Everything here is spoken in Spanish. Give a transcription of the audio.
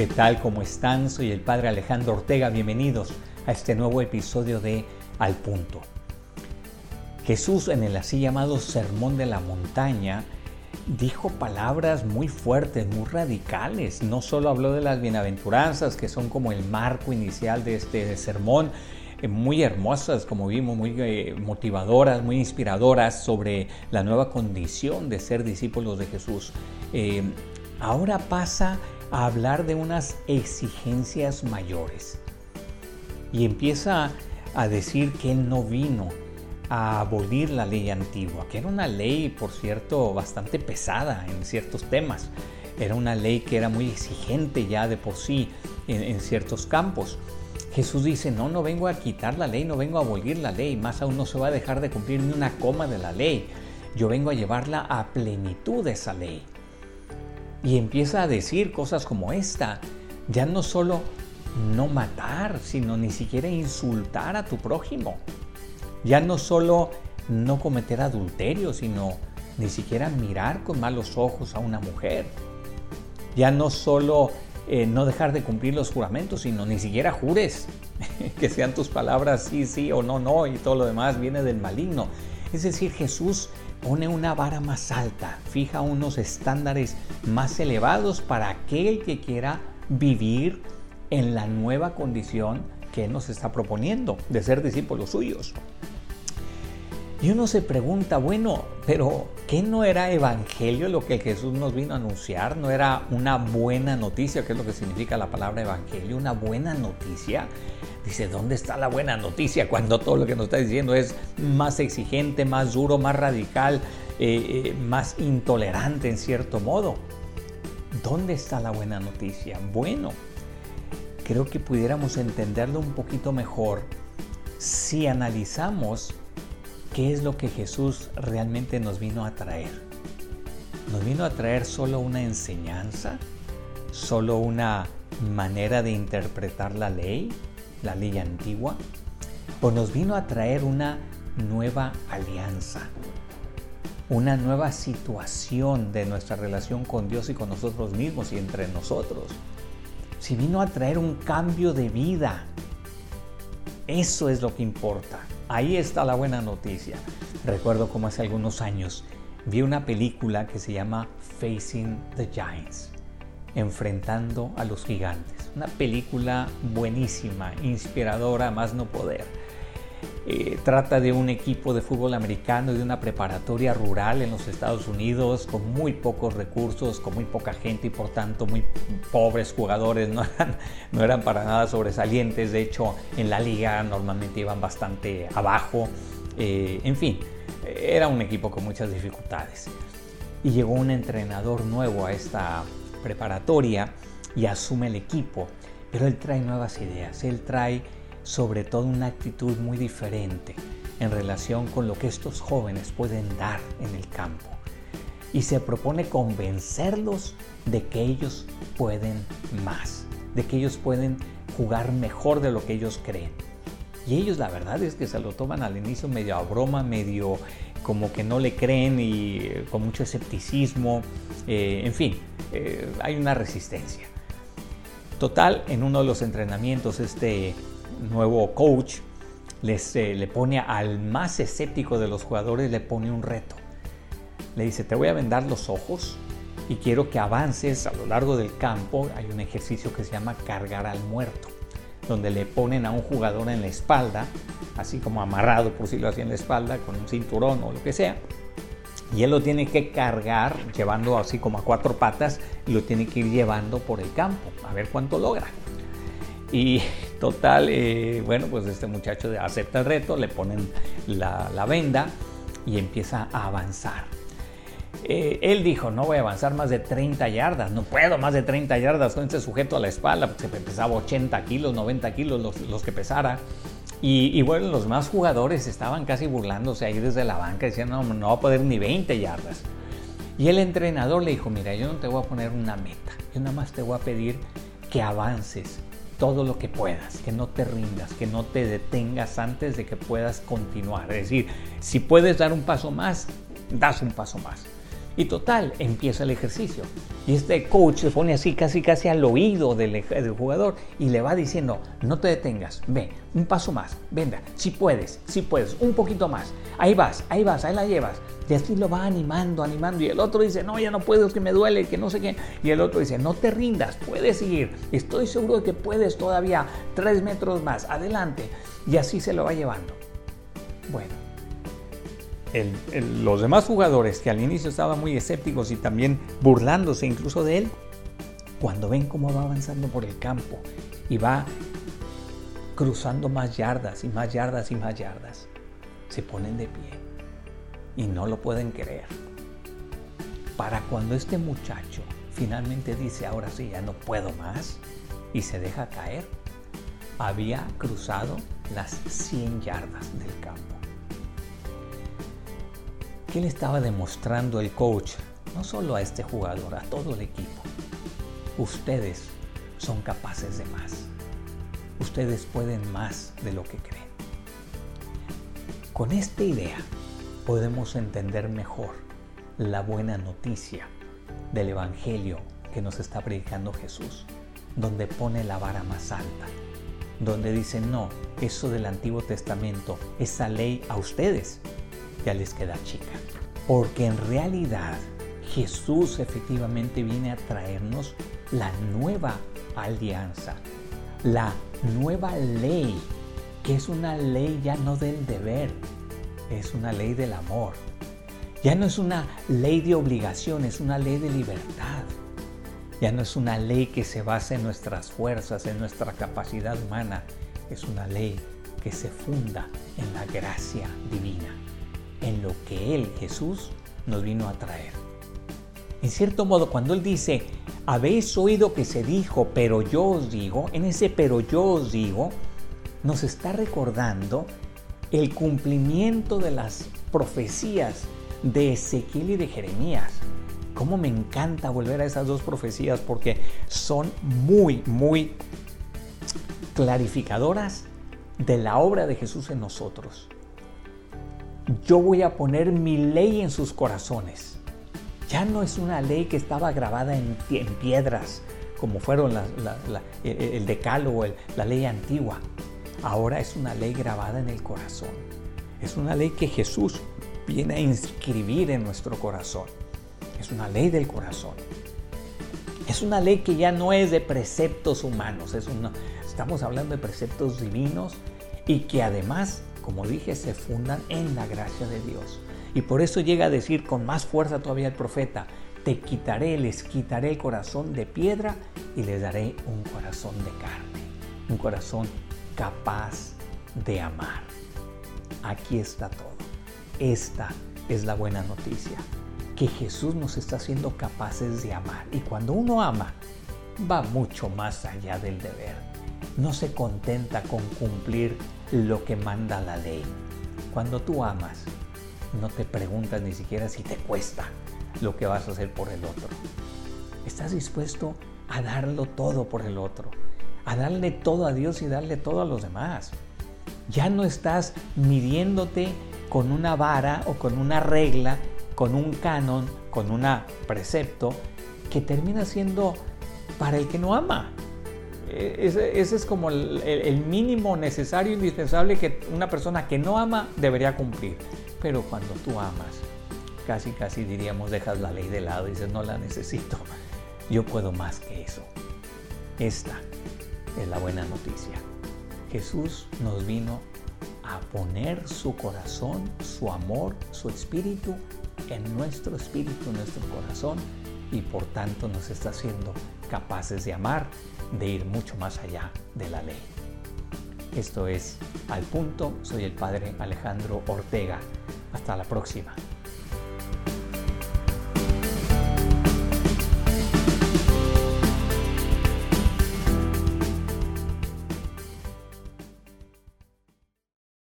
¿Qué tal? ¿Cómo están? Soy el Padre Alejandro Ortega. Bienvenidos a este nuevo episodio de Al Punto. Jesús, en el así llamado Sermón de la Montaña, dijo palabras muy fuertes, muy radicales. No solo habló de las bienaventuranzas, que son como el marco inicial de este sermón, muy hermosas, como vimos, muy motivadoras, muy inspiradoras sobre la nueva condición de ser discípulos de Jesús. Ahora pasa a hablar de unas exigencias mayores y empieza a decir que Él no vino a abolir la ley antigua, que era una ley, por cierto, bastante pesada en ciertos temas. Era una ley que era muy exigente ya de por sí en ciertos campos. Jesús dice, no vengo a quitar la ley, no vengo a abolir la ley, más aún no se va a dejar de cumplir ni una coma de la ley. Yo vengo a llevarla a plenitud de esa ley. Y empieza a decir cosas como esta, ya no solo no matar, sino ni siquiera insultar a tu prójimo. Ya no solo no cometer adulterio, sino ni siquiera mirar con malos ojos a una mujer. Ya no solo no dejar de cumplir los juramentos, sino ni siquiera jures, que sean tus palabras sí o no, y todo lo demás viene del maligno. Es decir, Jesús pone una vara más alta, fija unos estándares más elevados para aquel que quiera vivir en la nueva condición que Él nos está proponiendo de ser discípulos suyos. Y uno se pregunta, bueno, pero ¿qué no era evangelio lo que Jesús nos vino a anunciar? ¿No era una buena noticia? ¿Qué es lo que significa la palabra evangelio? ¿Una buena noticia? Dice, ¿dónde está la buena noticia cuando todo lo que nos está diciendo es más exigente, más duro, más radical, más intolerante en cierto modo? ¿Dónde está la buena noticia? Bueno, creo que pudiéramos entenderlo un poquito mejor si analizamos ¿qué es lo que Jesús realmente nos vino a traer? ¿Nos vino a traer solo una enseñanza? ¿Solo una manera de interpretar la ley antigua? ¿O nos vino a traer una nueva alianza? Una nueva situación de nuestra relación con Dios y con nosotros mismos y entre nosotros. Si vino a traer un cambio de vida, eso es lo que importa. Ahí está la buena noticia. Recuerdo como hace algunos años vi una película que se llama Facing the Giants, enfrentando a los gigantes. Una película buenísima, inspiradora, más no poder. Trata de un equipo de fútbol americano y de una preparatoria rural en los Estados Unidos con muy pocos recursos, con muy poca gente y por tanto muy pobres jugadores, no eran para nada sobresalientes. De hecho, en la liga normalmente iban bastante abajo. En fin, era un equipo con muchas dificultades. Y llegó un entrenador nuevo a esta preparatoria y asume el equipo, pero él trae nuevas ideas, él trae sobre todo una actitud muy diferente en relación con lo que estos jóvenes pueden dar en el campo y se propone convencerlos de que ellos pueden más, de que ellos pueden jugar mejor de lo que ellos creen. Y ellos la verdad es que se lo toman al inicio medio a broma, medio como que no le creen y con mucho escepticismo, en fin, hay una resistencia. Total, en uno de los entrenamientos este nuevo coach le pone al más escéptico de los jugadores, le pone un reto. Le dice, te voy a vendar los ojos y quiero que avances a lo largo del campo. Hay un ejercicio que se llama cargar al muerto, donde le ponen a un jugador en la espalda, así como amarrado, por decirlo así, en la espalda, con un cinturón o lo que sea, y él lo tiene que cargar, llevando así como a cuatro patas, y lo tiene que ir llevando por el campo, a ver cuánto logra. Y total, bueno, pues este muchacho acepta el reto, le ponen la venda y empieza a avanzar. Él dijo, no voy a avanzar más de 30 yardas, no puedo más de 30 yardas con este sujeto a la espalda, porque pesaba 80 kilos, 90 kilos los que pesara. Y bueno, los más jugadores estaban casi burlándose ahí desde la banca, decían, no va a poder ni 20 yardas. Y el entrenador le dijo, mira, yo no te voy a poner una meta, yo nada más te voy a pedir que avances todo lo que puedas, que no te rindas, que no te detengas antes de que puedas continuar. Es decir, si puedes dar un paso más, das un paso más. Y total, empieza el ejercicio. Y este coach se pone así casi al oído del jugador y le va diciendo, no te detengas, ve, un paso más, venga, si puedes, un poquito más, ahí vas, ahí la llevas. Y así lo va animando. Y el otro dice, no, ya no puedo, es que me duele, que no sé qué. Y el otro dice, no te rindas, puedes seguir. Estoy seguro de que puedes todavía 3 metros más, adelante. Y así se lo va llevando. Bueno. Los demás jugadores que al inicio estaban muy escépticos y también burlándose incluso de él, cuando ven cómo va avanzando por el campo y va cruzando más yardas y más yardas y más yardas, se ponen de pie y no lo pueden creer. Para cuando este muchacho finalmente dice, ahora sí, ya no puedo más, y se deja caer, había cruzado las 100 yardas del campo. ¿Qué le estaba demostrando el coach? No solo a este jugador, a todo el equipo. Ustedes son capaces de más. Ustedes pueden más de lo que creen. Con esta idea podemos entender mejor la buena noticia del Evangelio que nos está predicando Jesús, donde pone la vara más alta, donde dice, no, eso del Antiguo Testamento, esa ley a ustedes ya les queda chica, porque en realidad Jesús efectivamente viene a traernos la nueva alianza, la nueva ley, que es una ley ya no del deber, es una ley del amor. Ya no es una ley de obligación, es una ley de libertad. Ya no es una ley que se basa en nuestras fuerzas, en nuestra capacidad humana, es una ley que se funda en la gracia divina, en lo que Él, Jesús, nos vino a traer. En cierto modo, cuando Él dice, habéis oído que se dijo, pero yo os digo, en ese pero yo os digo, nos está recordando el cumplimiento de las profecías de Ezequiel y de Jeremías. Cómo me encanta volver a esas dos profecías porque son muy clarificadoras de la obra de Jesús en nosotros. Yo voy a poner mi ley en sus corazones. Ya no es una ley que estaba grabada en piedras, como fueron el decálogo, la ley antigua. Ahora es una ley grabada en el corazón. Es una ley que Jesús viene a inscribir en nuestro corazón. Es una ley del corazón. Es una ley que ya no es de preceptos humanos. Estamos hablando de preceptos divinos y que además, como dije, se fundan en la gracia de Dios. Y por eso llega a decir con más fuerza todavía el profeta, les quitaré el corazón de piedra y les daré un corazón de carne, un corazón capaz de amar. Aquí está todo. Esta es la buena noticia, que Jesús nos está haciendo capaces de amar. Y cuando uno ama, va mucho más allá del deber. No se contenta con cumplir lo que manda la ley. Cuando tú amas, no te preguntas ni siquiera si te cuesta lo que vas a hacer por el otro. Estás dispuesto a darlo todo por el otro, a darle todo a Dios y darle todo a los demás. Ya no estás midiéndote con una vara o con una regla, con un canon, con un precepto que termina siendo para el que no ama. Ese es como el mínimo necesario, indispensable que una persona que no ama debería cumplir. Pero cuando tú amas, casi diríamos, dejas la ley de lado y dices, no la necesito, yo puedo más que eso. Esta es la buena noticia. Jesús nos vino a poner su corazón, su amor, su espíritu en nuestro espíritu, en nuestro corazón, y por tanto nos está haciendo capaces de amar, de ir mucho más allá de la ley. Esto es Al Punto. Soy el Padre Alejandro Ortega. Hasta la próxima.